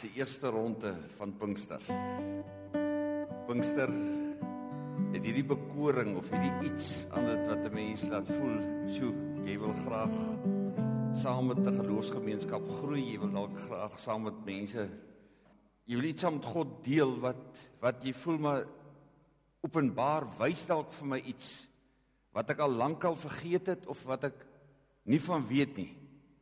Dis die eerste ronde van Pinkster. Pinkster het hierdie bekoring of hierdie iets aan dit wat 'n mens laat voel, "Sjoe, jy wil graag saam met 'n geloofsgemeenskap groei, jy wil dalk graag saam met mense, jy wil iets saam met God deel wat jy voel maar openbaar wys dalk vir my iets wat ek al lankal vergeet het of wat ek nie van weet nie."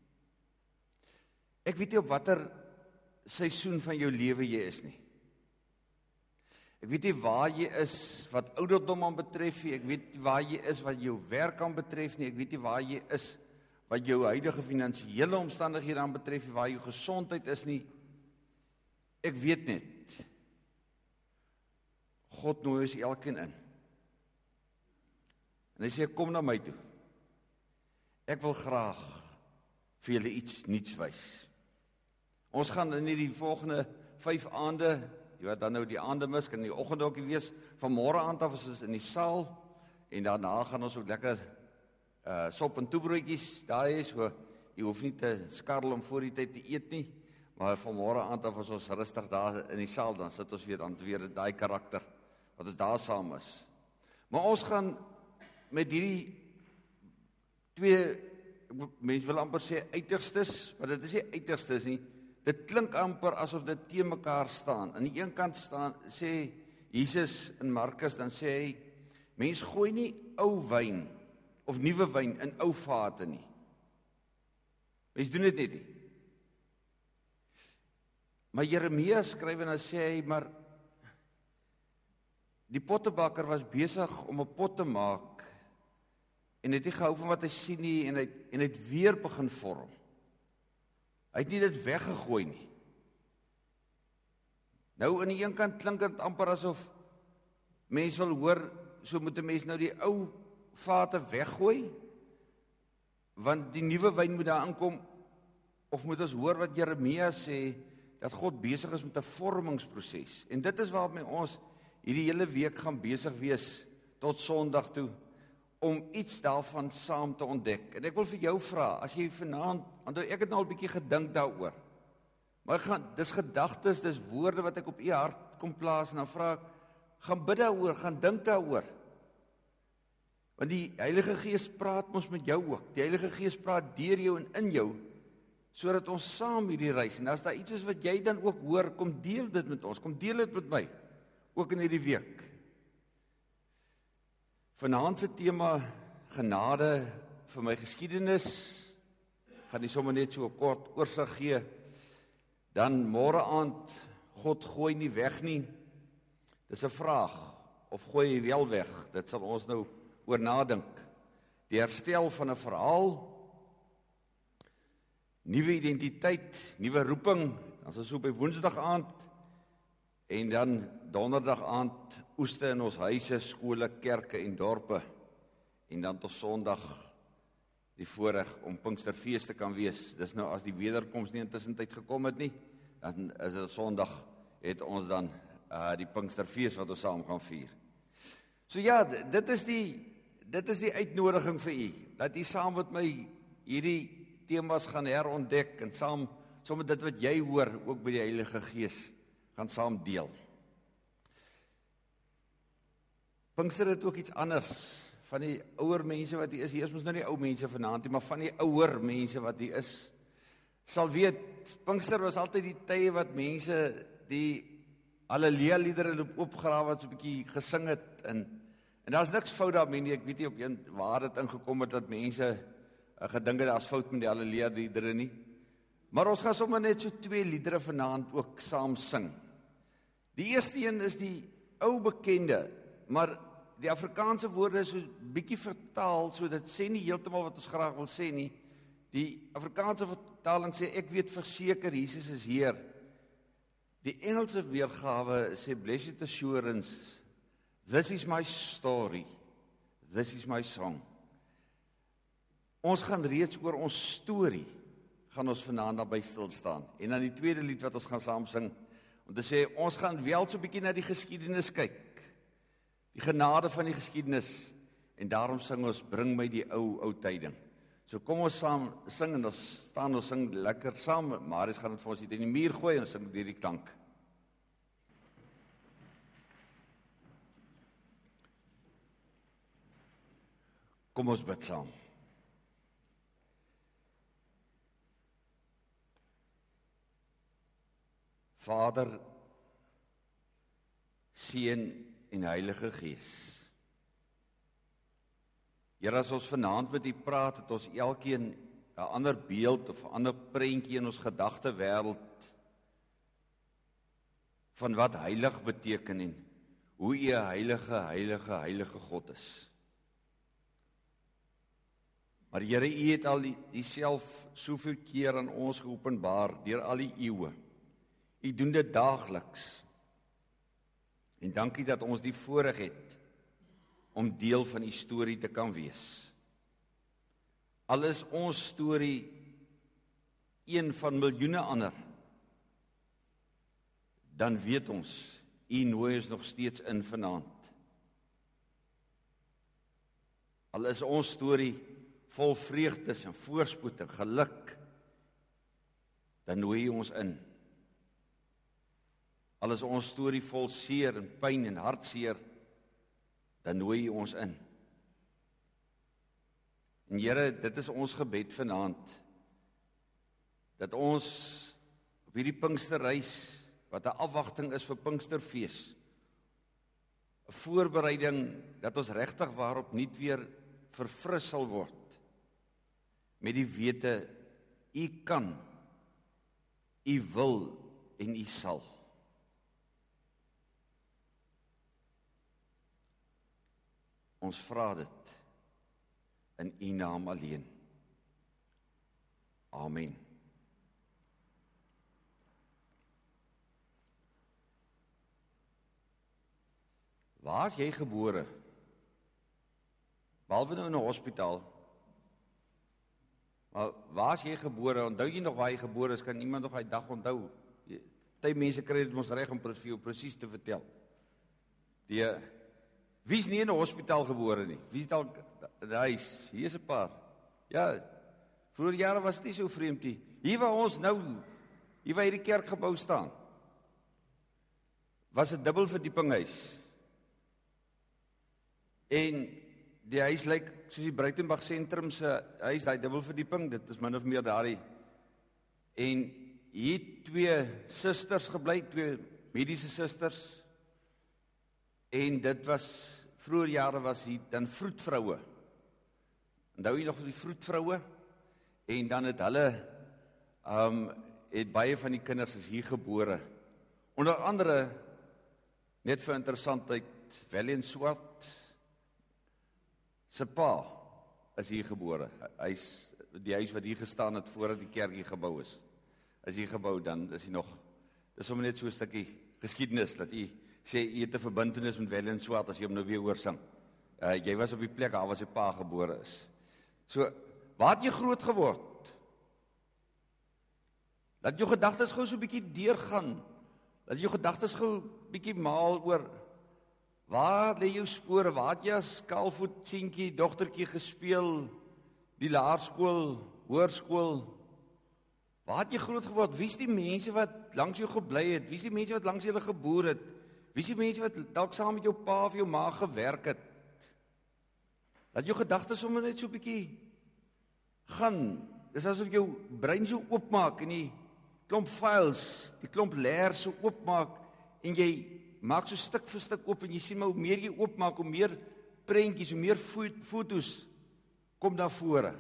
Ek weet nie op watter seisoen van jou lewe jy is nie. Ek weet nie waar jy is wat ouderdom aan betref nie, ek weet nie waar jy is wat jou werk aan betref nie, ek weet nie waar jy is wat jou huidige finansiële omstandighede aan betref nie, waar jou gesondheid is nie. Ek weet net, God nooi ons elkeen in. En hy sê, kom na my toe. Ek wil graag vir julle iets nuuts wys. Ons gaan in hierdie volgende 5 aande, jy wat dan nou die aande mis, kan in die oggend ook wees, van môre aand af is ons in die saal, en daarna gaan ons ook lekker sop en toebroodjies daar is, so jy hoef nie te skarrel om voor die tyd te eet nie, maar van môre aand af as ons rustig daar in die saal, dan sit ons weer daai karakter, wat ons daar saam is. Maar ons gaan met hierdie twee, mense wil amper sê uiterstes, maar dit is nie uiterstes nie, dit klink amper asof dit teen mekaar staan. Aan die een kant sê Jesus in Markus, dan sê hy, mens gooi nie ou wyn of nuwe wyn in ou vate nie. Mens doen dit net nie. Maar Jeremia skryf en dan sê hy, maar die pottebakker was besig om 'n pot te maak en het nie gehou van wat hy sien nie en hy het weer begin vorm. Hy het nie dit weggegooi nie. Nou aan die een kant klink dit amper asof mense wil hoor, so moet 'n mens nou die ou vate weggooi, want die nuwe wyn moet daar inkom, of moet ons hoor wat Jeremia sê, dat God besig is met 'n vormingsproses. En dit is waarmee ons hierdie hele week gaan besig wees, tot Sondag toe, om iets daarvan saam te ontdek. En ek wil vir jou vra, as jy vanaand, want ek het nou al 'n bietjie gedink daaroor, maar dis gedagtes, dis woorde wat ek op u hart kom plaas, en dan vra ek, gaan bid daaroor, gaan dink daaroor. Want die Heilige Gees praat mos met jou ook, die Heilige Gees praat deur jou en in jou, sodat ons saam hierdie reis, en as daar iets is wat jy dan ook hoor, kom deel dit met ons, kom deel dit met my, ook in hierdie week. Vanaand se tema, genade vir my geskiedenis, gaan nie sommer net so 'n kort oorsig gee, dan môre aand, God gooi nie weg nie, dis 'n vraag, of gooi hy wel weg, dit sal ons nou oor nadink, die herstel van 'n verhaal, nuwe identiteit, nuwe roeping, dan is so by Woensdag aand, en dan Donderdag aand, oeste in ons huise, skole, kerke en dorpe, en dan tot Sondag die voorreg om Pinksterfees te kan wees. Dis nou as die wederkoms nie intussen tyd gekom het nie, dan is dit Sondag, het ons dan die Pinksterfees wat ons saam gaan vier. So ja, dit is die uitnodiging vir u, dat u saam met my hierdie temas gaan herontdek, en saam met dit wat jy hoor, ook by die Heilige Gees, gaan saam deel. Pinkster het ook iets anders, van die ouer mense wat hier is mos nou nie ou mense vanaand nie, maar van die ouer mense wat hier is, sal weet, Pinkster was altyd die tye wat mense die Halleluja liedere loop opgrawe wat so 'n bietjie gesing het, en daar's niks fout daarmee nie, ek weet nie op waar dit ingekom het, dat mense gedink het, daar's fout met die Halleluja liedere nie, maar ons gaan sommer net so 2 liedere vanaand ook saam sing. Die eerste een is die ou bekende, maar die Afrikaanse woorde is so bietjie vertaal, so dit sê nie heeltemal wat ons graag wil sê nie. Die Afrikaanse vertaling sê, ek weet verseker, Jesus is Heer. Die Engelse weergawe sê, Blessed Assurance, this is my story, this is my song. Ons gaan reeds oor ons storie, gaan ons vanaand daarby stil staan. En dan die tweede lied wat ons gaan saam sing, om te sê, ons gaan wel so 'n bietjie na die geskiedenis kyk, die genade van die geskiedenis, en daarom sing ons, bring my die ou tyding. So kom ons saam sing en ons staan ons sing lekker saam. Marius gaan dit vir ons hier in die muur gooi en ons sing hierdie klank. Kom ons bid saam. Vader, Seun en Heilige Gees. Here, as ons vanaand met U praat, het ons elkeen 'n ander beeld of 'n ander prentjie in ons gedagtewêreld van wat heilig beteken en hoe U 'n heilige God is. Maar Here, U het al Uself soveel keer aan ons geopenbaar deur al die eeue. U doen dit daagliks. En dankie dat ons die voorreg het om deel van U storie te kan wees. Al is ons storie een van miljoene ander, dan weet ons, U nooi ons nog steeds in vanaand. Al is ons storie vol vreugdes en voorspoed en geluk, dan nooi U ons in. Al is ons storie vol seer en pyn en hartseer, dan nooi U ons in. En Here, dit is ons gebed vanaand, dat ons op hierdie Pinksterreis, wat 'n afwagting is vir Pinksterfees, 'n voorbereiding dat ons regtig waarop nuut weer verfris sal word, met die wete, U kan, U wil en U sal. Ons vra dit in U naam alleen. Amen. Waar is jy gebore? Behalwe nou in 'n hospitaal. Maar waar is jy gebore? Onthou jy nog waar jy gebore is? Kan iemand nog daai dag onthou? Party mense kry dit mos reg om vir jou presies te vertel. Wie is nie in 'n hospitaal gebore nie? Wie is dalk huis? Hier is 'n paar. Ja, vroeër jare was dit nie so vreemd nie. Hier waar ons nou, hier waar hierdie kerkgebou staan, was 'n dubbelverdieping huis. En die huis lyk soos die Breitenberg sentrum se huis, daai dubbelverdieping, dit is min of meer daardie. En hier 2 susters gebly, 2 mediese susters. En dit was, vroeër jare was hier dan vroedvroue. Onthou jy nog van die vroedvroue? En dan het hulle, het baie van die kinders is hier gebore. Onder andere, net vir interessantheid, Valiant Swart, sy pa is hier gebore. Hy's die huis wat hier gestaan het voordat die kerk hier gebou is hier gebou, dan is hy nog, dis sommer net so 'n stukkie geskiedenis, dat hy sê, jy het 'n verbintenis met Valiant Swart, as jy hom nou weer hoor sing. Jy was op die plek waar sy pa gebore is. So, waar het jy groot geword? Laat jou gedagtes gou so 'n bietjie deurgaan. Laat jou gedagtes gou 'n bietjie maal oor, waar lê jou spore? Waar het jy as kaalvoet seentjie, dogtertjie gespeel? Die laerskool, hoërskool? Waar het jy groot geword? Wie is die mense wat langs jou gebly het? Wie is die mense wat langs julle geboer het? Wie is die mense wat dalk saam met jou pa of jou ma gewerk het? Laat jou gedagtes sommer net so 'n bietjie gaan. Dis asof jou brein so oopmaak en die klomp files, die klomp leer so oopmaak en jy maak so stuk vir stuk oop en jy sien maar hoe meer jy oopmaak, hoe meer prentjies, hoe meer foto's kom daar vore.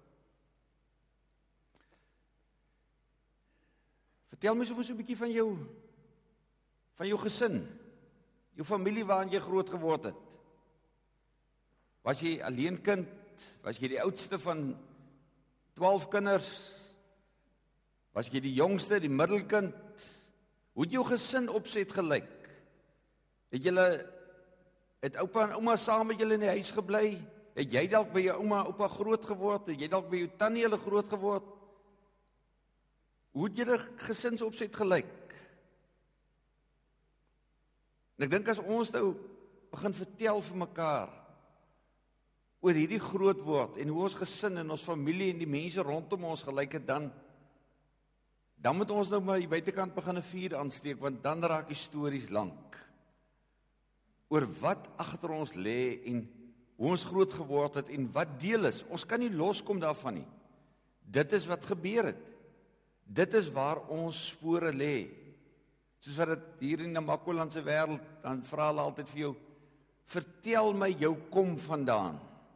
Vertel my soms so 'n bietjie van jou gesin, jou familie waarin jy groot geword het. Was jy alleen kind? Was jy die oudste van 12 kinders? Was jy die jongste, die middelkind? Hoe het jou gesin opset gelyk? Het oupa en ouma saam met julle in die huis gebly? Het jy dalk by jou ouma en oupa groot geword? Het jy dalk by jou tannie hulle groot geword? Hoe het julle gesinsopset gelyk? En ek dink as ons nou begin vertel vir mekaar oor hierdie groot word en hoe ons gesin en ons familie en die mense rondom ons gelyk het, dan moet ons nou maar die buitekant begin 'n vuur aansteek, want dan raak die stories lank. Oor wat agter ons lê en hoe ons groot geword het en wat deel is. Ons kan nie loskom daarvan nie. Dit is wat gebeur het. Dit is waar ons spore lê. Soos wat dit hier in die Namakolandse wêreld, dan vra hulle altyd vir jou, vertel my jou kom vandaan.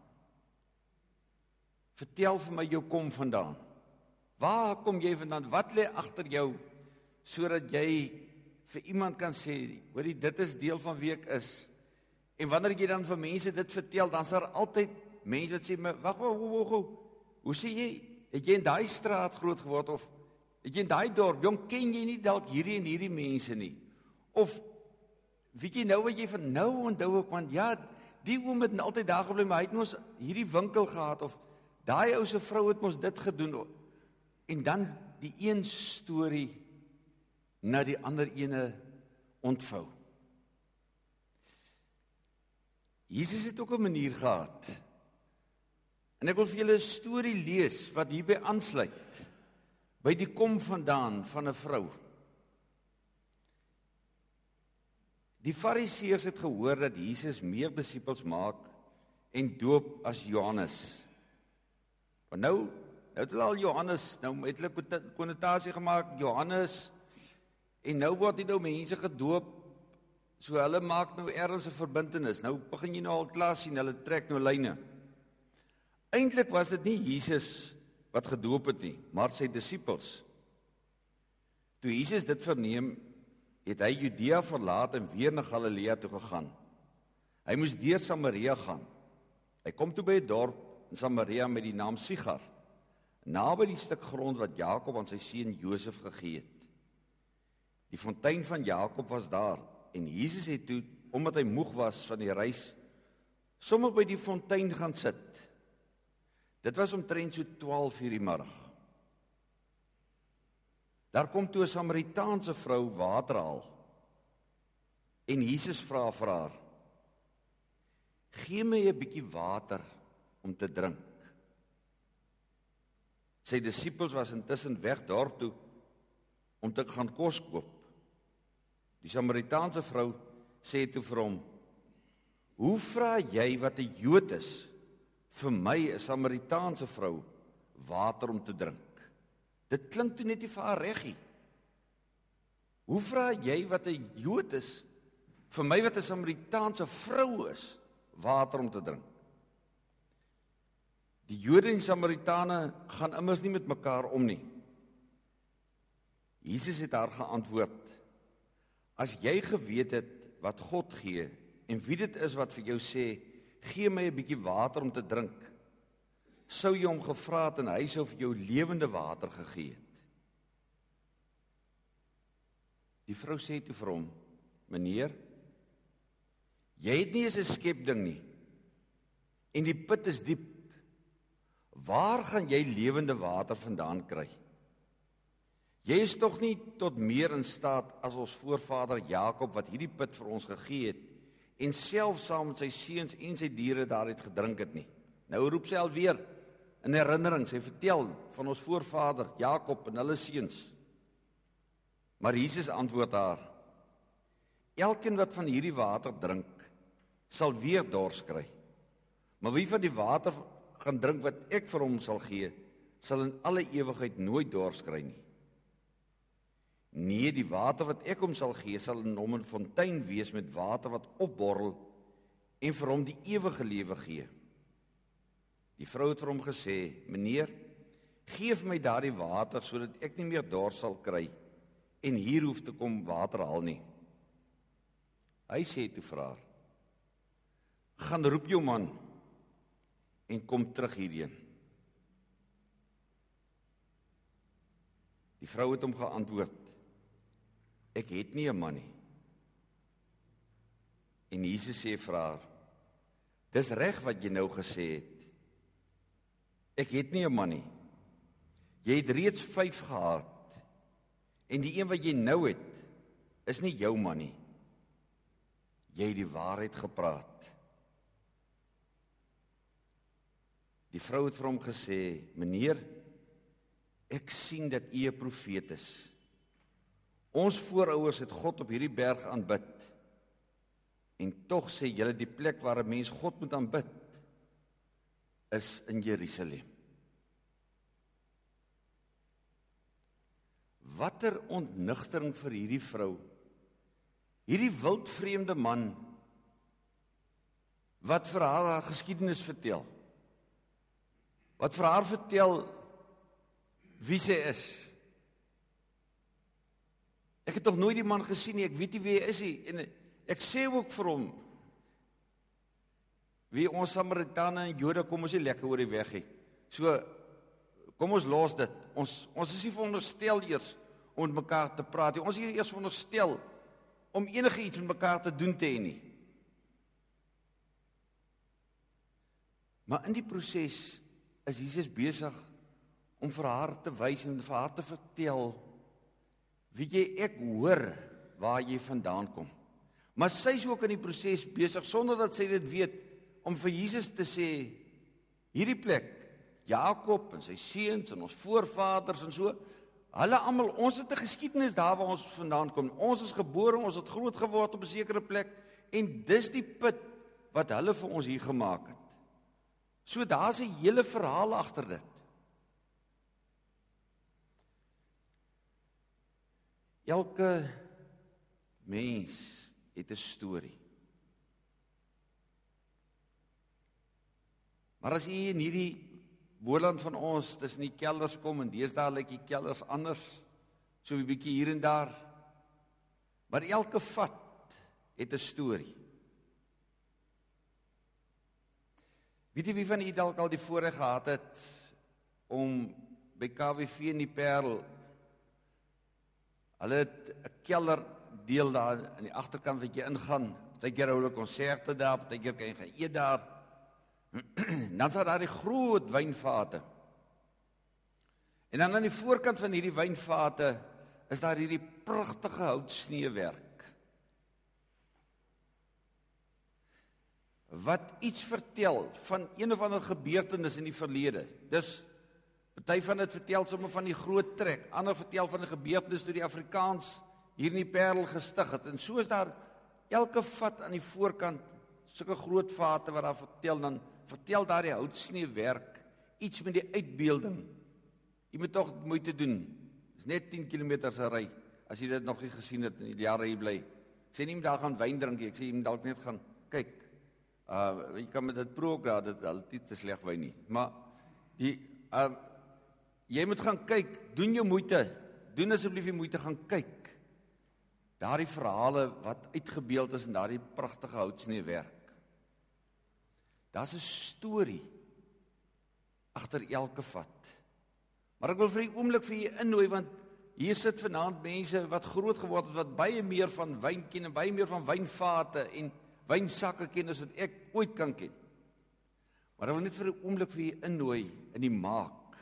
Vertel vir my jou kom vandaan. Waar kom jy vandaan? Wat lê agter jou, sodat jy vir iemand kan sê, hoorie, dit is deel van wie ek is. En wanneer jy dan vir mense dit vertel, dan is daar altyd mense wat sê, maar wag, hoe sê jy, het jy in daai straat groot geword, of het jy in daai dorp, jong, ken jy nie dalk hierdie en hierdie mense nie? Of, weet jy nou wat jy van nou onthou ek, want ja, die oom het altyd daar gebly, maar hy het ons hierdie winkel gehad, of daai ou se vrou het ons dit gedoen, en dan die een storie na die ander ene ontvou. Jesus het ook 'n manier gehad. En ek wil vir julle 'n storie lees wat hierby aansluit, by die kom vandaan van 'n vrou. Die Fariseërs het gehoor dat Jesus meer disippels maak en doop as Johannes. Want nou het hulle al Johannes, nou het hulle konnotasie gemaak, Johannes, en nou word die nou mense gedoop, so hulle maak nou ergens 'n verbintenis. Nou begin jy nou al klaar sien, hulle trek nou lyne. Eintlik was dit nie Jesus wat gedoop het nie, maar sy disippels. Toe Jesus dit verneem, het hy Judea verlaat en weer na Galilea toe gegaan. Hy moes deur Samaria gaan. Hy kom toe by 'n dorp in Samaria met die naam Sigar, naby die stuk grond wat Jakob aan sy seun Josef gegee het. Die fontein van Jakob was daar, en Jesus het toe, omdat hy moeg was van die reis, sommer by die fontein gaan sit. Dit was omtrent so 12:00 die middag. Daar kom toe 'n Samaritaanse vrou water haal, en Jesus vra vir haar, gee my 'n bietjie water om te drink. Sy disippels was intussen weg dorp toe, om te gaan kos koop. Die Samaritaanse vrou sê toe vir hom, hoe vra jy wat 'n Jood is, vir my 'n Samaritaanse vrou, water om te drink? Dit klink toe net nie vir haar reggie. Hoe vra jy wat 'n Jood is, vir my wat 'n Samaritaanse vrou is, water om te drink? Die Jode en Samaritane gaan immers nie met mekaar om nie. Jesus het haar geantwoord, as jy geweet het wat God gee, en wie dit is wat vir jou sê, gee my 'n bietjie water om te drink, sou jy hom gevra het en hy sou vir jou lewende water gegee het. Die vrou sê toe vir hom, meneer, jy het nie eens 'n skepding nie, en die put is diep. Waar gaan jy lewende water vandaan kry? Jy is tog nie tot meer in staat as ons voorvader Jakob, wat hierdie put vir ons gegee het, en self saam met sy seuns en sy diere daaruit gedrink het nie. Nou roep sy alweer in herinnering, sy vertel van ons voorvader Jakob en hulle seuns. Maar Jesus antwoord haar, elkeen wat van hierdie water drink, sal weer dors kry. Maar wie van die water gaan drink wat ek vir hom sal gee, sal in alle ewigheid nooit dors kry nie. Nee, die water wat ek hom sal gee, sal in hom 'n fontein wees met water wat opborrel en vir hom die ewige lewe gee. Die vrou het vir hom gesê, meneer, geef my daardie water sodat ek nie meer dors sal kry en hier hoef te kom water haal nie. Hy sê toe vir haar, gaan roep jou man en kom terug hierheen. Die vrou het hom geantwoord, ek het nie 'n man nie. En Jesus sê vir haar, dis reg wat jy nou gesê het. Ek het nie 'n man nie. Jy het reeds 5 gehad. En die een wat jy nou het, is nie jou man nie. Jy het die waarheid gepraat. Die vrou het vir hom gesê, meneer, ek sien dat u 'n profeet is. Ons voorouers het God op hierdie berg aanbid. En tog sê julle die plek waar 'n mens God moet aanbid, is in Jerusalem. Watter ontnigtering vir hierdie vrou, hierdie wildvreemde man, wat vir haar geskiedenis vertel, wat vir haar vertel wie sy is. Ek het nog nooit die man gesien nie, ek weet nie wie hy is nie, en ek sê ook vir hom, wie ons Samaritane en Jode, kom ons nie lekker oor die weg hê. So, kom ons los dit. Ons is nie veronderstel eers om met mekaar te praat nie. Ons is nie eers veronderstel om enige iets met mekaar te doen te hê nie. Maar in die proses is Jesus besig om vir haar te wys en vir haar te vertel, weet jy, ek hoor waar jy vandaan kom. Maar sy is ook in die proses besig, sonder dat sy dit weet, om vir Jesus te sê, hierdie plek, Jakob en sy seuns en ons voorvaders en so, hulle almal, ons het 'n geskiedenis daar waar ons vandaan kom. Ons is gebore, ons het groot geword op 'n sekere plek, en dis die put wat hulle vir ons hier gemaak het. So daar's 'n hele verhaal agter dit. Elke mens het 'n storie. Maar as jy in hierdie Boland van ons tussen die kelders kom, en deesdae lyk die kelders anders, so 'n bietjie hier en daar, maar elke vat het 'n storie. Weet jy wie van julle dalk al die voorreg gehad het om by KWV in die Parel, hulle het 'n kelderdeel daar aan die agterkant wat jy ingaan, partykeer hou hulle konserte daar, partykeer kan jy gaan eet daar. Dan is daar die groot wynvate. En dan aan die voorkant van hierdie wynvate is daar hierdie pragtige houtsneewerk, wat iets vertel van een of ander gebeurtenis in die verlede. Dis, party van dit vertel sommer van die groot trek, ander vertel van 'n gebeurtenis toe die Afrikaans hier in die Parel gestig het. En so is daar elke vat aan die voorkant sulke groot vate wat daar vertel, dan vertel daar die houtsneewerk iets met die uitbeelding. Jy moet tog moeite doen. Dis net 10 km se ry, as jy dit nog nie gesien het in die jare hier bly. Ek sê nie moet daar gaan wyn drink nie, ek sê jy moet dalk net gaan kyk. Jy kan met dit prook daar, dit is nie te sleg wyn nie. Maar jy moet gaan kyk, doen jou moeite, doen asseblief die moeite, gaan kyk. Daardie verhale wat uitgebeeld is in daardie pragtige houtsneewerk. Daar's 'n storie agter elke vat. Maar ek wil vir 'n oomblik vir julle innooi, want hier sit vanaand mense wat groot geword het, wat baie meer van wyn ken en baie meer van wynvate en wynsakke ken as wat ek ooit kan ken. Maar ek wil net vir 'n oomblik vir julle innooi in die maak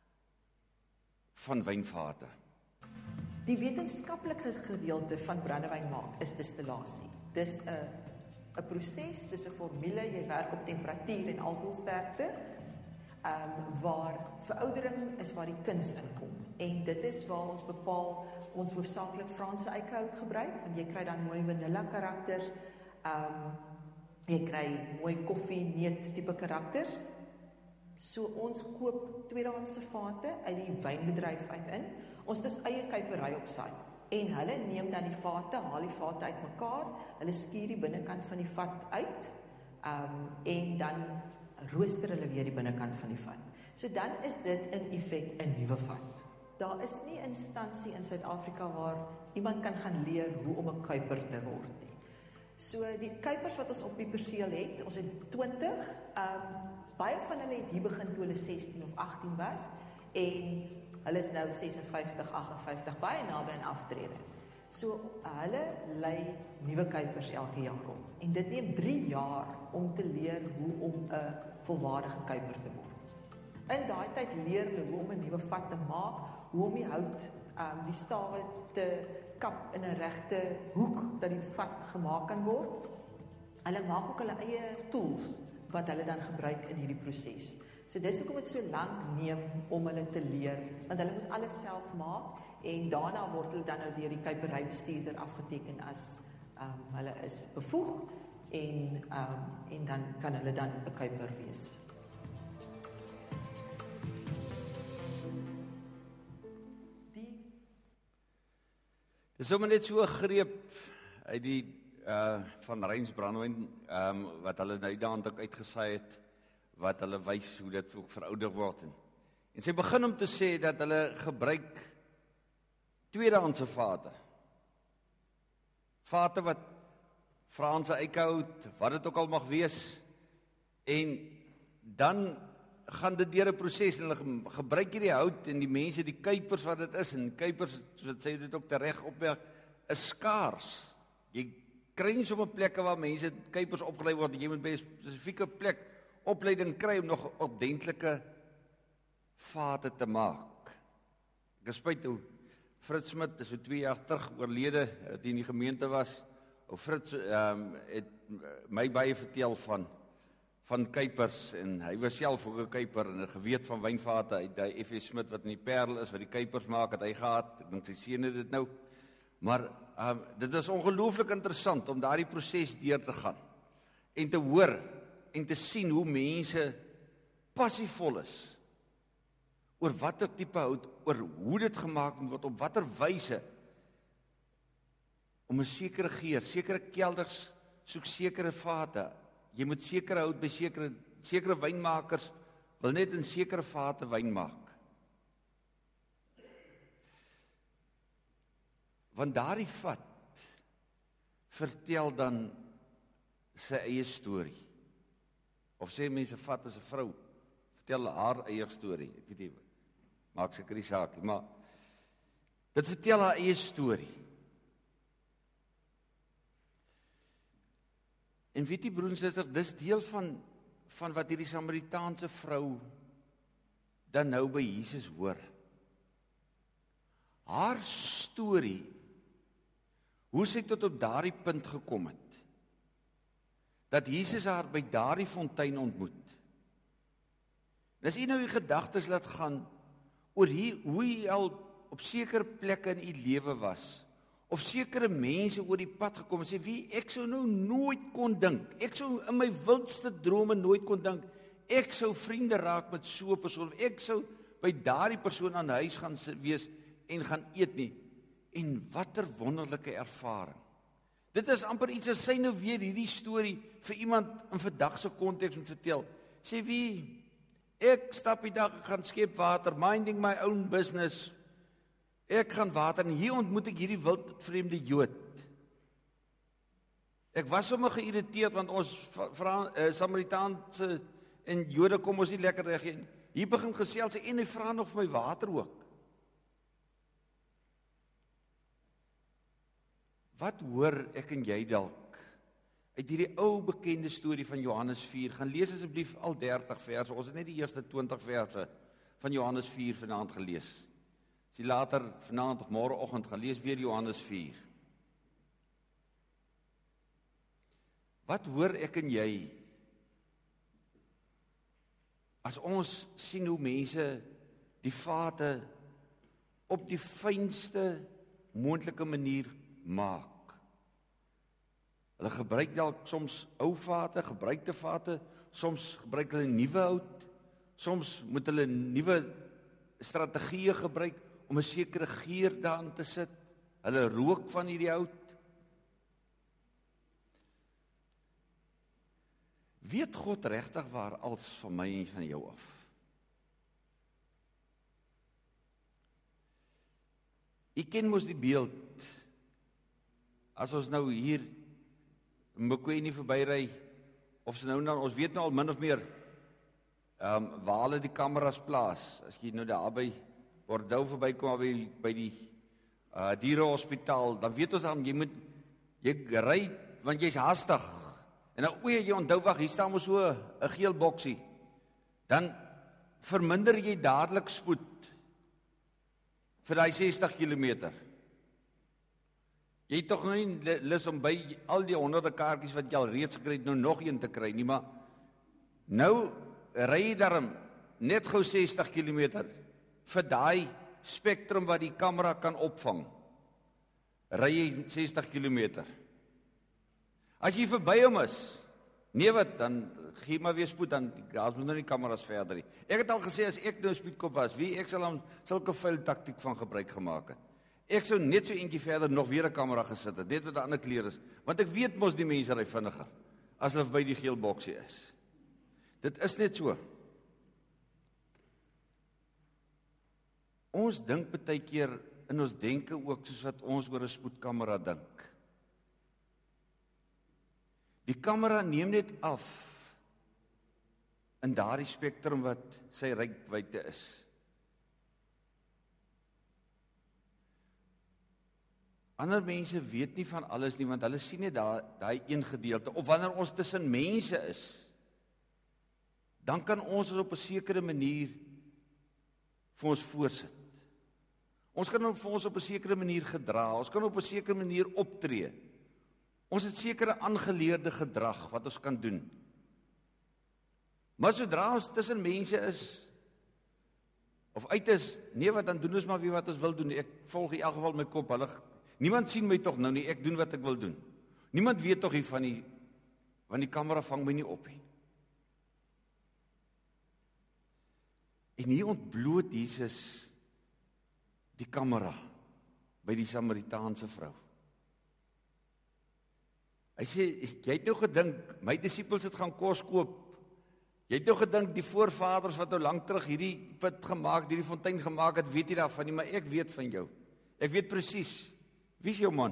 van wynvate. Die wetenskaplike gedeelte van brandewyn maak is distillasie. Dis 'n proses, dis 'n formule, jy werk op temperatuur en alkoholsterkte, waar veroudering is waar die kuns inkom. En dit is waar ons bepaal, ons hoofsaaklik Franse eikehout gebruik, want jy kry dan mooi vanilla karakters, jy kry mooi koffie, neut tipe karakters. So ons koop tweedehandse vate uit die wynbedryf uit in. Ons het eie kuipery op sy. En hulle neem dan die vate, haal die vate uit mekaar, hulle skuur die binnekant van die vat uit, en dan rooster hulle weer die binnekant van die vat. So dan is dit in effek 'n nuwe vat. Daar is nie 'n instansie in Suid-Afrika waar iemand kan gaan leer hoe om 'n kuiper te word nie. So die kuipers wat ons op die perseel het, ons het 20, baie van hulle het hier begin toe hulle 16 of 18 was, en hulle is nou 56, 58, baie naby aan aftrede. So hulle lei nuwe kuipers elke jaar op. En dit neem 3 jaar om te leer hoe om 'n volwaardige kuiper te word. In daai tyd leer hulle hoe om 'n nuwe vat te maak, hoe om die hout, die stawe te kap in 'n regte hoek dat die vat gemaak kan word. Hulle maak ook hulle eie tools wat hulle dan gebruik in hierdie proses. So dis hoekom dit so lank neem om hulle te leer, want hulle moet alles self maak en daarna word hulle dan nou deur die kuiperybestuurder afgeteken as hulle is bevoeg en dan kan hulle dan 'n kuiper wees. Dis sommer net so 'n greep uit die van Reyns brandewyn wat hulle nou daarin ook uitgesaai het, wat hulle wys hoe dit ook verouder word. En sy begin om te sê dat hulle gebruik tweedehandse vate. Vate wat Franse eikhout, wat dit ook al mag wees, en dan gaan dit deur 'n proses en hulle gebruik hierdie hout en die mense, die kuipers wat dit is, en kuipers, wat sê dit ook tereg opmerk, is skaars. Jy kry nie sommer plekke waar mense kuipers opgelei word, jy moet by 'n spesifieke plek opleiding kry om nog ordentlike vate te maak. Ek spyt hoe Fritz Smit is so 2 jaar terug oorlede, wat hy in die gemeente was. Ou Fritz het my baie vertel van kuipers, en hy was self ook 'n kuiper en 'n geweet van wynvate uit die F.S. Smit wat in die Parel is, wat die kuipers maak, het hy gehad. Ek dink sy seun het dit nou. Maar dit is ongelooflik interessant om daardie proses deur te gaan en te hoor en te sien hoe mense passievol is oor watter tipe hout, oor hoe dit gemaak moet word, op watter wyse, om 'n sekere geur, sekere kelders soek sekere vate. Jy moet sekere hout by sekere wynmakers wil net in sekere vate wyn maak. Want daardie vat vertel dan sy eie storie. Of sê mense vat as 'n vrou, vertel haar eie storie. Ek weet nie, maak seker die saak nie, maar dit vertel haar eie storie. En weet jy broers en susters, dis deel van wat hierdie Samaritaanse vrou dan nou by Jesus hoor. Haar storie, hoe sy tot op daardie punt gekom het, dat Jesus haar by daardie fontein ontmoet. Dis nie nou die gedagtes laat gaan oor hoe hy al op sekere plekke in u lewe was, of sekere mense oor die pad gekom en sê, wie, ek sou nou nooit kon dink, ek sou in my wildste drome nooit kon dink, ek sou vriende raak met so 'n persoon, ek sou by daardie persoon aan huis gaan wees en gaan eet nie. En watter wonderlike ervaring. Dit is amper iets as sy nou weer hierdie storie vir iemand in vandag se konteks moet vertel. Sê wie, ek stap die dag, ek gaan skep water, minding my own business, ek gaan water, en hier ontmoet ek hierdie wildvreemde Jood. Ek was sommer geïrriteerd, want ons Samaritaanse en Jode kom ons nie lekker reg nie. Hier begin gesels en hy vra nog vir my water ook. Wat hoor ek en jy dalk uit hierdie ou bekende storie van Johannes 4? Gaan lees asseblief al 30 verse. Ons het net die eerste 20 verse van Johannes 4 vanaand gelees. As jy later vanaand of môreoggend gaan lees weer Johannes 4. Wat hoor ek en jy as ons sien hoe mense die vate op die fynste moontlike manier maak? Hulle gebruik dalk soms ou vate, gebruikte vate, soms gebruik hulle nuwe hout, soms moet hulle nuwe strategieë gebruik om 'n sekere geur daarin te sit. Hulle rook van hierdie hout. Weet God regtig waar als van my en van jou af? Ek ken mos die beeld, as ons nou hier Mokweni verbyry, of se nou dan, ons weet nou al min of meer, waar hulle die kameras plaas, as jy nou daar by Bordeaux verbykom, by die dierehospitaal, dan weet ons dan, jy ry, want jy's haastig, en nou jy onthou, wag, hier staan ons so 'n geel boksie, dan verminder jy dadelik spoed, vir die 60 km. Jy het tog nou nie lus om by al die honderde kaartjies wat jy al reeds gekry het, nou nog een te kry nie, maar nou ry jy daarom net gou 60 km vir daai spektrum wat die kamera kan opvang. Ry jy 60 km. As jy verby hom is, nee wat, dan gee maar weer spoed, dan daar's mos nou nie kameras verder nie. Ek het al gesê, as ek nou spoedkop was, ek sal hom sulke vuil taktiek van gebruik gemaak het. Ek sou net so eentjie verder nog weer 'n kamera gesit het, net wat 'n ander kleur is, want ek weet mos die mense ry vinniger, as hulle by die geel boksie is. Dit is net so. Ons dink baie keer in ons denke ook soos wat ons oor 'n spoedkamera dink. Die kamera neem net af in daardie spektrum wat sy reikwyte is. Ander mense weet nie van alles nie, want hulle sien net daai een gedeelte. Of wanneer ons tussen mense is, dan kan ons op 'n sekere manier vir ons voorsit. Ons kan vir ons op 'n sekere manier gedra, ons kan op 'n sekere manier optree. Ons het sekere aangeleerde gedrag wat ons kan doen. Maar sodra ons tussen mense is, of uit is, nee wat, dan doen ons maar weer wat ons wil doen. Ek volg in elk geval my kop, niemand sien my tog nou nie, ek doen wat ek wil doen. Niemand weet tog hier want die kamera vang my nie op nie. En hier ontbloot Jesus die kamera by die Samaritaanse vrou. Hy sê, jy het nou gedink, my disippels het gaan kos koop. Jy het nou gedink, die voorvaders wat nou lank terug hierdie put gemaak, hierdie fontein gemaak het, weet jy daarvan nie, maar ek weet van jou. Ek weet presies. Wie is jou man?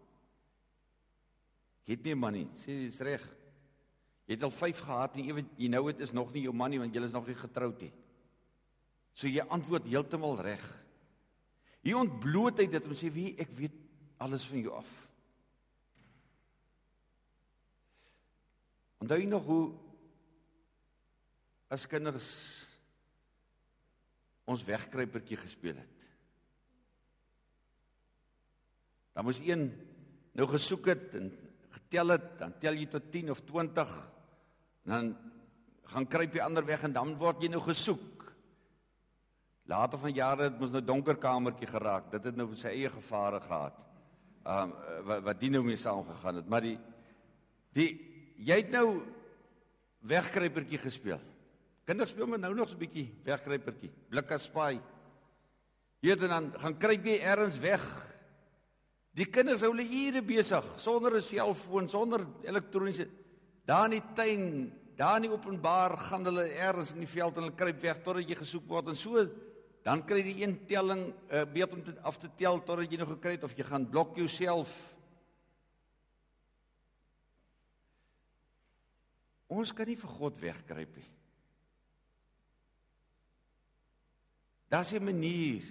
Jy het nie 'n man nie, sê jy is reg. Jy het al 5 gehad en jy nou het is nog nie jou man nie, want jy is nog nie getroud nie. So jy antwoord heeltemal reg. Hier ontbloot hy dit om sê, wie, ek weet alles van jou af. Onthou jy nog hoe as kinders ons wegkruipertjie gespeel het? Dan moes een nou gesoek het en getel het, dan tel jy tot 10 of 20, en dan gaan kruip die ander weg en dan word jy nou gesoek. Later van jare het ons nou donker kamertjie geraak, dit het nou sy eie gevare gehad, wat die nou mee saamgegaan het, maar jy het nou wegkruipertjie gespeel. Kinders speel maar nou nog so 'n bietjie wegkruipertjie, blik as spaai. Jy weet, en dan gaan kruip jy ergens weg. Die kinders hou hulle ure besig, sonder 'n selfoon, sonder elektroniese, daar in die tuin, daar in die openbaar, gaan hulle ergens in die veld en hulle kruip weg, totdat jy gesoek word, en so, dan kry jy die een telling, beet om af te tel, totdat jy nog gekry het, of jy gaan blok jouself. Ons kan nie vir God wegkruip nie. Daar's 'n manier.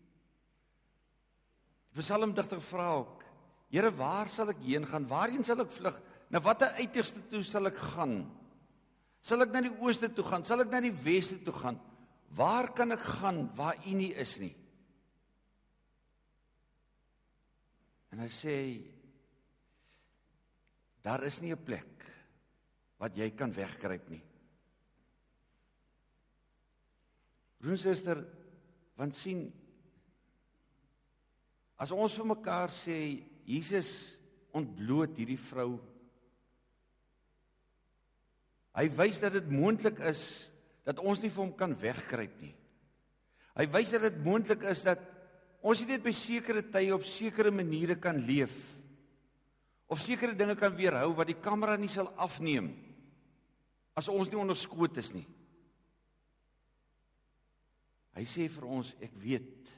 Die psalmdigter vra ook, Here, waar sal ek heen gaan? Waarheen sal ek vlug? Na watter uiterste toe sal ek gaan? Sal ek na die ooste toe gaan? Sal ek na die weste toe gaan? Waar kan ek gaan waar U nie is nie? En hy sê, daar is nie 'n plek wat jy kan wegkruip nie. Broer en suster, want sien, as ons vir mekaar sê, Jesus ontbloot hierdie vrou, hy wys dat dit moontlik is, dat ons nie vir hom kan wegkruip nie. Hy wys dat dit moontlik is, dat ons nie net by sekere tye op sekere maniere kan leef, of sekere dinge kan weerhou, wat die kamera nie sal afneem, as ons nie onderskoot is nie. Hy sê vir ons, ek weet,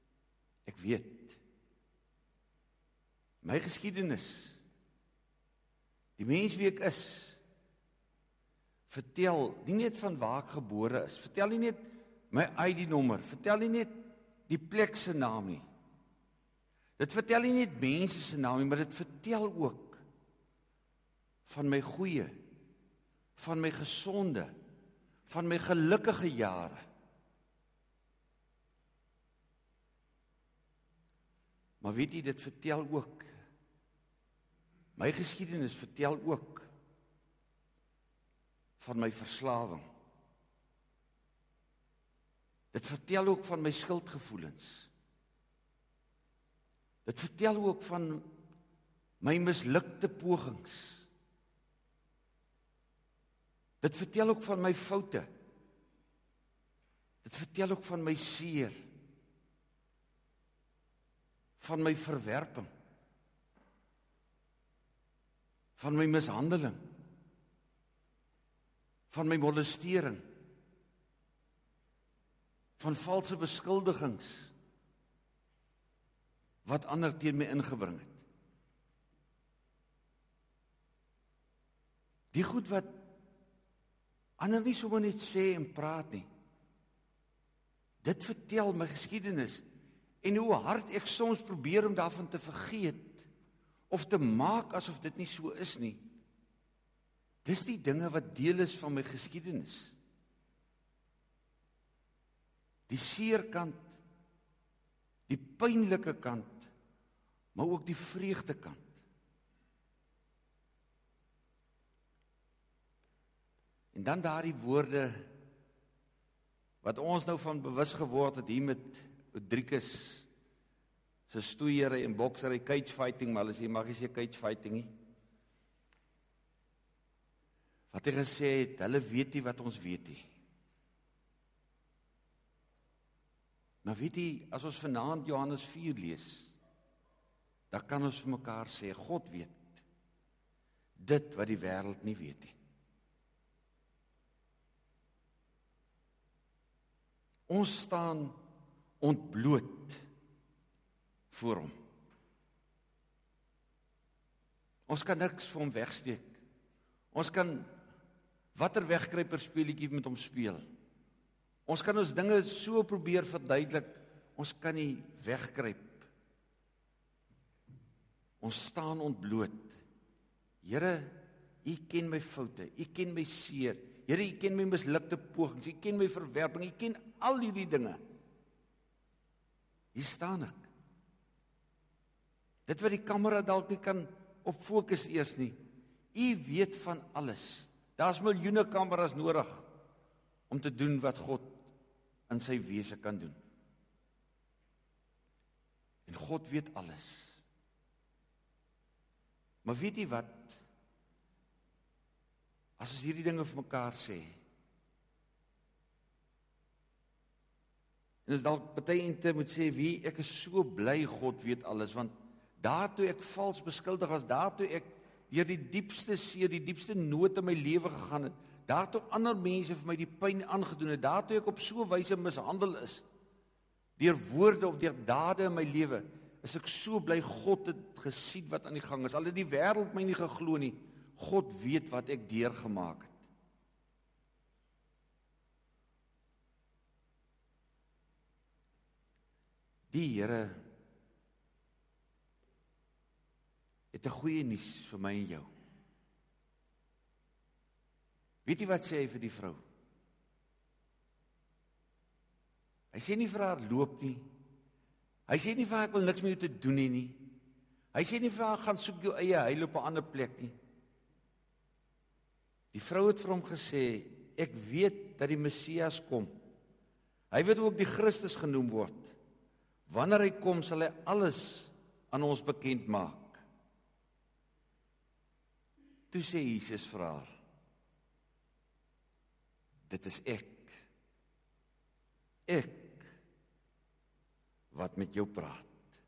my geskiedenis, die mens wie ek is, vertel nie net van waar ek gebore is, vertel nie net my ID-nommer, vertel nie net die plek se naam nie. Dit vertel nie net mense se naam nie, maar dit vertel ook van my goeie, van my gesonde, van my gelukkige jare. Maar weet jy, dit vertel ook, my geskiedenis vertel ook van my verslawing. Dit vertel ook van my skuldgevoelens. Dit vertel ook van my mislukte pogings. Dit vertel ook van my foute. Dit vertel ook van my seer. Van my verwerping. Van my mishandeling. Van my molestering. Van valse beskuldigings wat ander teen my ingebring het. Die goed wat ander nie sommer net sê en praat nie. Dit vertel my geskiedenis en hoe hard ek soms probeer om daarvan te vergeet of te maak asof dit nie so is nie. Dis die dinge wat deel is van my geskiedenis. Die seerkant, die pynlike kant, maar ook die vreugdekant. En dan daardie woorde wat ons nou van bewus geword het hier met Udrikus se stoeiery en boksery, cage fighting, maar as jy mag nie sê cage fighting nie. Wat hy gesê het, hulle weet nie wat ons weet nie. Maar weet jy, as ons vanaand Johannes 4 lees, dan kan ons vir mekaar sê, God weet dit wat die wêreld nie weet nie. Ons staan ontbloot voor hom. Ons kan niks vir hom wegsteek. Ons kan watter wegkruiper speletjie met hom speel. Ons kan ons dinge so probeer verduidelik, ons kan nie wegkruip. Ons staan ontbloot. Here, U ken my foute, U ken my seer. Here, U ken my mislukte pogings, U ken my verwerping, U ken al hierdie dinge. Hier staan ek. Dit wat die kamera dalk nie kan op fokus eers nie. U weet van alles. Daar's miljoene kameras nodig om te doen wat God in sy wese kan doen. En God weet alles. Maar weet jy wat? As ons hierdie dinge vir mekaar sê, en as dalk party ente moet sê, wie, ek is so bly God weet alles, want daartoe ek vals beskuldig was, daartoe ek deur die diepste seer, die diepste nood in my lewe gegaan het, daartoe ander mense vir my die pyn aangedoen het, daartoe ek op so 'n wyse mishandel is, deur woorde of deur dade in my lewe, is ek so bly God het gesien wat aan die gang is. Al het die wêreld my nie geglo nie, God weet wat ek deurgemaak het. Die Here het 'n goeie nuus vir my en jou. Weet jy wat sê hy vir die vrou? Hy sê nie vir haar loop nie. Hy sê nie vir haar ek wil niks met jou te doen hê nie. Hy sê nie vir haar gaan soek jou eie heil op 'n ander plek nie. Die vrou het vir hom gesê, ek weet dat die Messias kom. Hy weet ook die Christus genoem word. Wanneer hy kom, sal hy alles aan ons bekend maak. Toe sê Jesus vir haar, dit is ek wat met jou praat.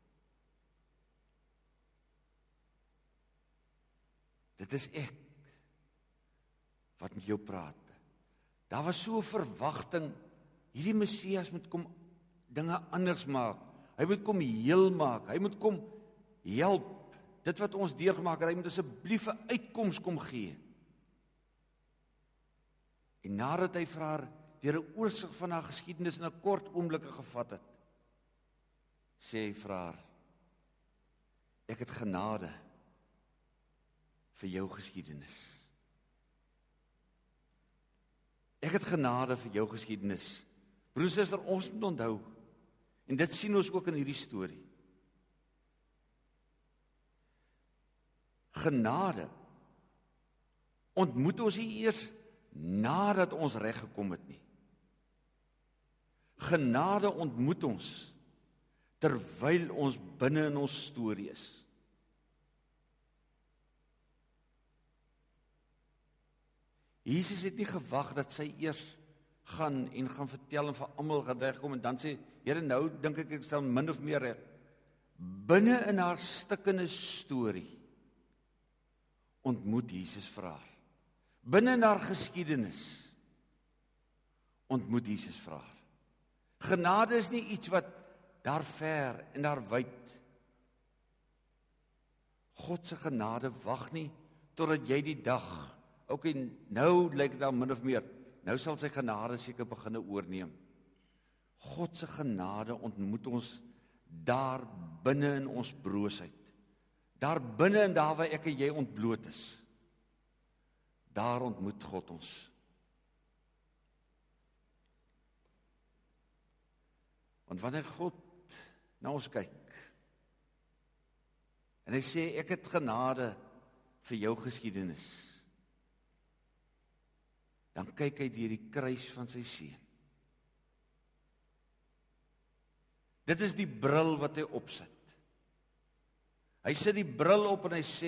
Dit is ek wat met jou praat. Daar was so 'n verwagting, hierdie Messias moet kom dinge anders maak. Hy moet kom heel maak, hy moet kom help. Dit wat ons deurgemaak het, hy moet asseblief 'n uitkoms kom gee. En nadat hy vir haar deur 'n oorsig van haar geskiedenis in 'n kort oomblik gevat het, sê hy vir haar, ek het genade vir jou geskiedenis. Ek het genade vir jou geskiedenis. Broer en suster, ons moet onthou, en dit sien ons ook in hierdie storie. Genade ontmoet ons nie eers nadat ons reg gekom het nie. Genade ontmoet ons terwyl ons binne in ons storie is. Jesus het nie gewag dat sy eers gaan vertel en vir almal gaan regkom en dan sê, Here, nou dink ek sal min of meer reg. Binne in haar stikkende storie ontmoet Jesus vir haar. Binne in haar geskiedenis ontmoet Jesus vir haar. Genade is nie iets wat daar ver en daar wyd. God se genade wag nie totdat jy die dag, nou lyk dit dan min of meer, nou sal sy genade seker begine oorneem. God se genade ontmoet ons daar binne in ons broosheid. Daar binne en daar waar ek en jy ontbloot is. Daar ontmoet God ons. Want wanneer God na ons kyk en hy sê ek het genade vir jou geskiedenis, dan kyk hy deur die kruis van sy seun. Dit is die bril wat hy opsit. Hy sit die bril op en hy sê,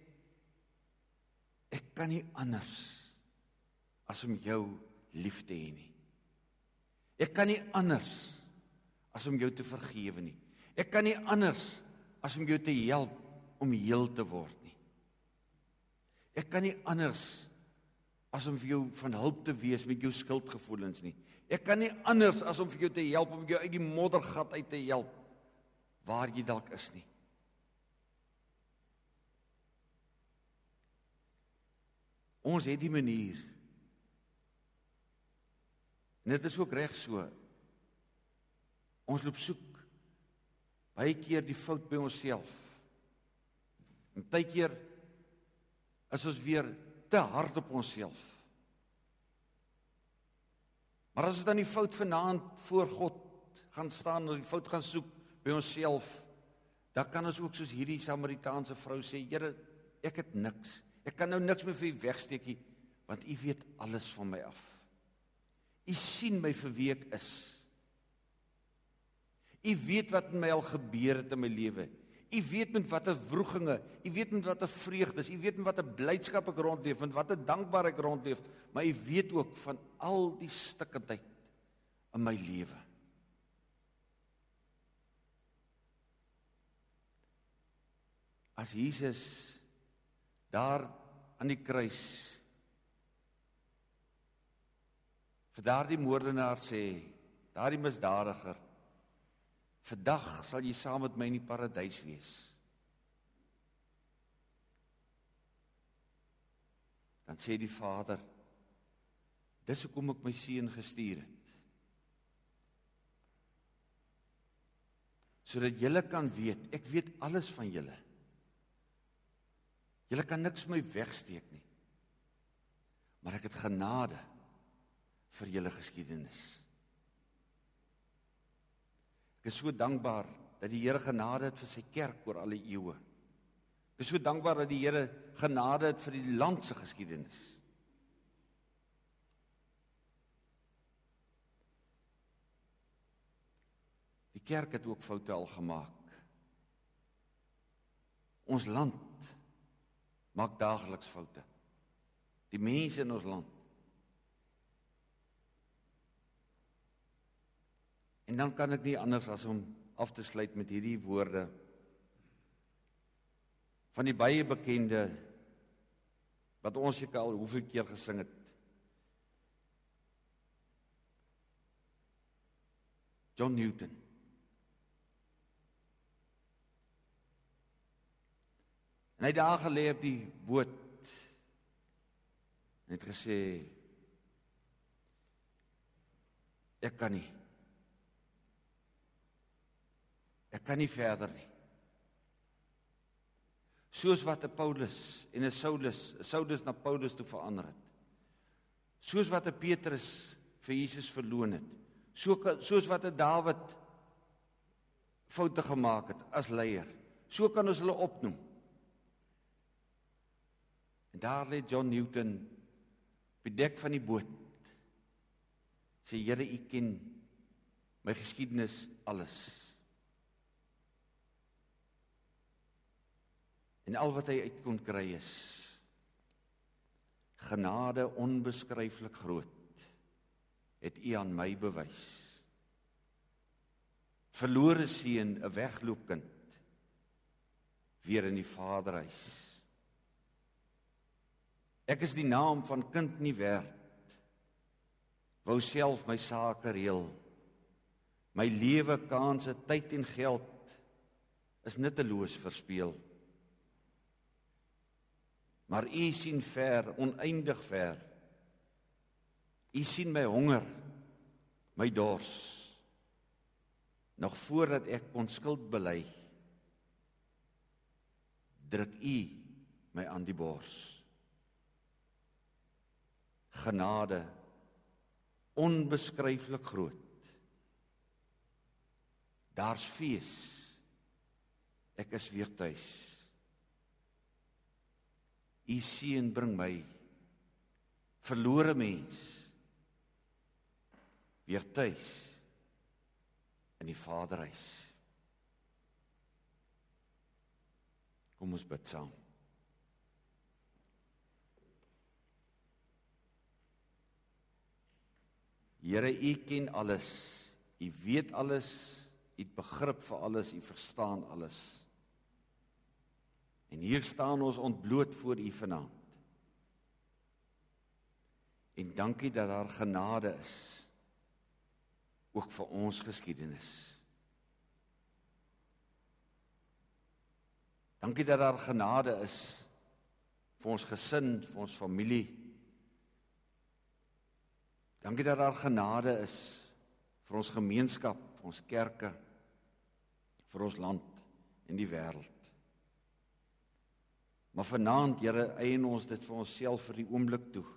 ek kan nie anders as om jou lief te hê nie. Ek kan nie anders as om jou te vergewe nie. Ek kan nie anders as om jou te help om heel te word nie. Ek kan nie anders as om vir jou van hulp te wees met jou skuldgevoelens nie. Ek kan nie anders as om vir jou te help, om jou uit die moddergat uit te help, waar jy dalk is nie. Ons het die manier, en dit is ook reg so, ons loop soek, baie keer die fout by onsself, en baie keer is ons weer te hard op onsself. Maar as ons dan die fout vanaand voor God gaan staan, en die fout gaan soek by onsself, dan kan ons ook soos hierdie Samaritaanse vrou sê, Here, ek het niks. Ek kan nou niks meer vir u wegsteek nie, want u weet alles van my af. U sien my vir wie ek is. U weet wat met my al gebeur het in my lewe. U weet met watter wroeginge, u weet met watter vreugdes, u weet met watter blydskap ek rondleef, met watter dankbaar ek rondleef, maar u weet ook van al die stikkendheid in my lewe. As Jesus daar aan die kruis vir daardie moordenaar sê, daardie misdadiger, vandag sal jy saam met my in die paradys wees. Dan sê die Vader, dis hoekom ek my seun gestuur het. Sodat julle kan weet, ek weet alles van julle. Julle kan niks my wegsteek nie. Maar ek het genade vir julle geskiedenis. Ek is so dankbaar dat die Here genade het vir sy kerk oor alle eeue. Ek is so dankbaar dat die Here genade het vir die land se geskiedenis. Die kerk het ook foute al gemaak. Ons land maak daagliks foute. Die mense in ons land. En dan kan ek nie anders as om af te sluit met hierdie woorde van die baie bekende, wat ons seker al hoeveel keer gesing het. John Newton. En hy daar gelê op die boot en het gesê, ek kan nie. Ek kan nie verder nie. Soos wat 'n Paulus en 'n Saulus na Paulus toe verander het. Soos wat 'n Petrus vir Jesus verloon het. Soos wat 'n Dawid foute gemaak het as leier. So kan ons hulle opnoem. En daar lê John Newton op die dek van die boot. Sê, Here, u ken my geskiedenis alles. En al wat hy uit kon kry is genade onbeskryflik groot, het U aan my bewys. Verlore seun, 'n wegloopkind, weer in die Vaderhuis. Ek is die naam van kind nie werd, wou self my sake reël. My lewe, kanse, tyd en geld is nutteloos verspeel. Maar U sien ver, oneindig ver. U sien my honger, my dors. Nog voordat ek kon skuld bely, druk U my aan die bors. Genade, onbeskryflik groot. Daar's fees, ek is weer tuis. U seun bring my, verlore mens, weer tuis in die Vaderhuis. Kom ons bid saam. Here, U ken alles, U weet alles, U het begrip vir alles, U verstaan alles. En hier staan ons ontbloot voor U vanaand. En dankie dat daar genade is, ook vir ons geskiedenis. Dankie dat daar genade is vir ons gesin, vir ons familie. Dankie dat daar genade is vir ons gemeenskap, vir ons kerke, vir ons land en die wêreld. Maar vanaand, Here, eien ons dit vir onsself vir die oomblik toe.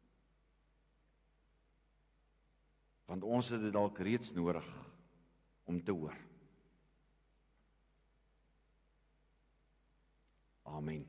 Want ons het dit dalk reeds nodig om te hoor. Amen.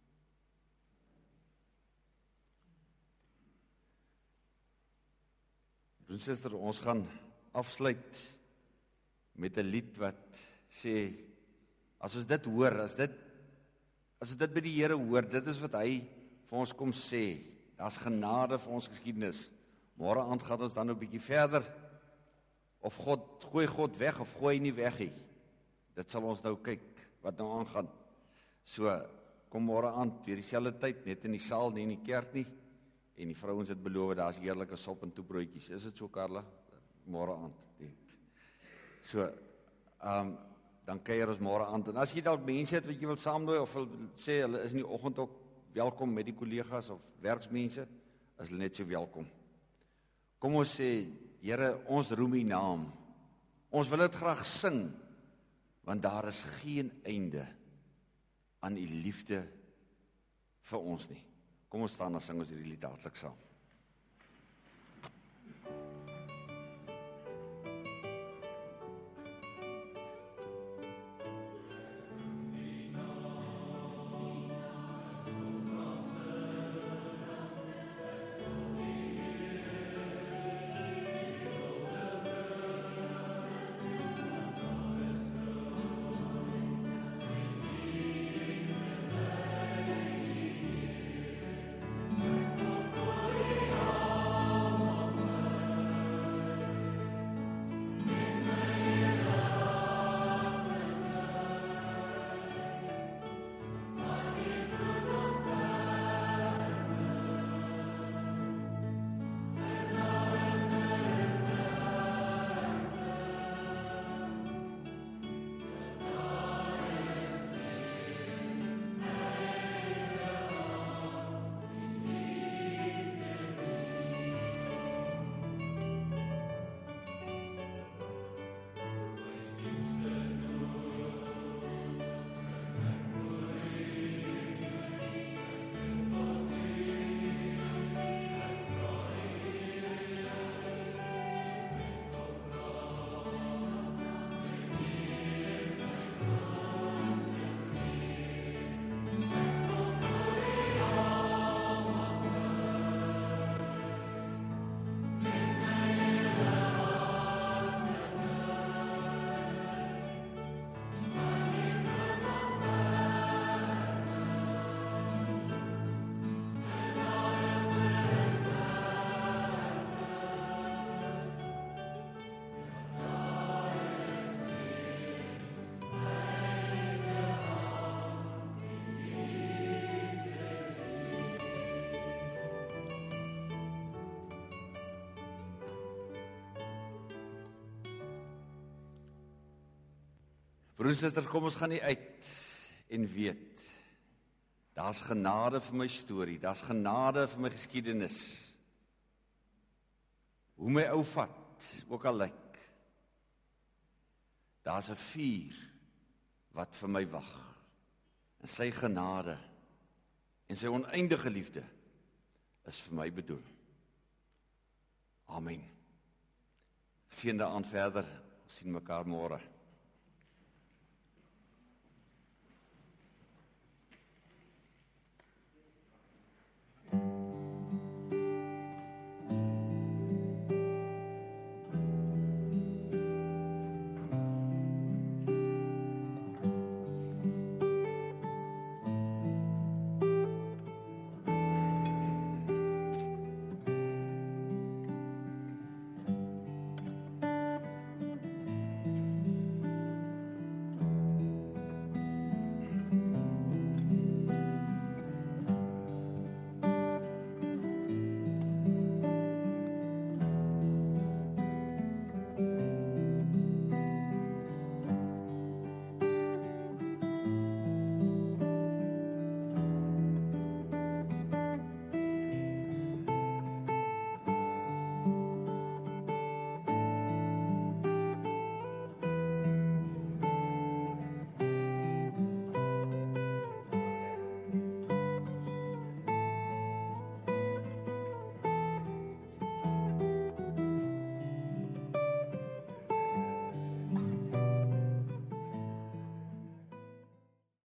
Broer en suster, ons gaan afsluit met 'n lied wat sê, as ons dit hoor, as ons dit by die Here hoor, dit is wat hy vir ons kom sê, daar's genade vir ons geskiedenis. Môre aand gaan ons dan 'n bietjie verder, of gooi God weg, of gooi hy nie weg nie. Dit sal ons nou kyk, wat nou aangaan. So, kom môre aand, weer dieselfde tyd, net in die saal, nie in die kerk nie, en die vrouens het beloof, daar's heerlike sop en toebroodjies. Is dit so, Karla? Môre aand. So, dan kuier ons môre aand. En as jy dalk mense het wat jy wil saamnooi, of wil sê, hulle is in die oggend ook welkom met die kollegas of werksmense, is hulle net so welkom. Kom ons sê, Here, ons roem U naam. Ons wil dit graag sing, want daar is geen einde aan U liefde vir ons nie. Kom ons staan en sing ons hierdie lied hartlik saam. For Broers en susters, kom ons gaan nie uit en weet, daar's genade vir my storie, daar's genade vir my geskiedenis. Hoe my ou vat, ook al lyk, daar's 'n vuur wat vir my wag. En sy genade en sy oneindige liefde is vir my bedoel. Amen. Seënde aand verder, ons sien mekaar môre.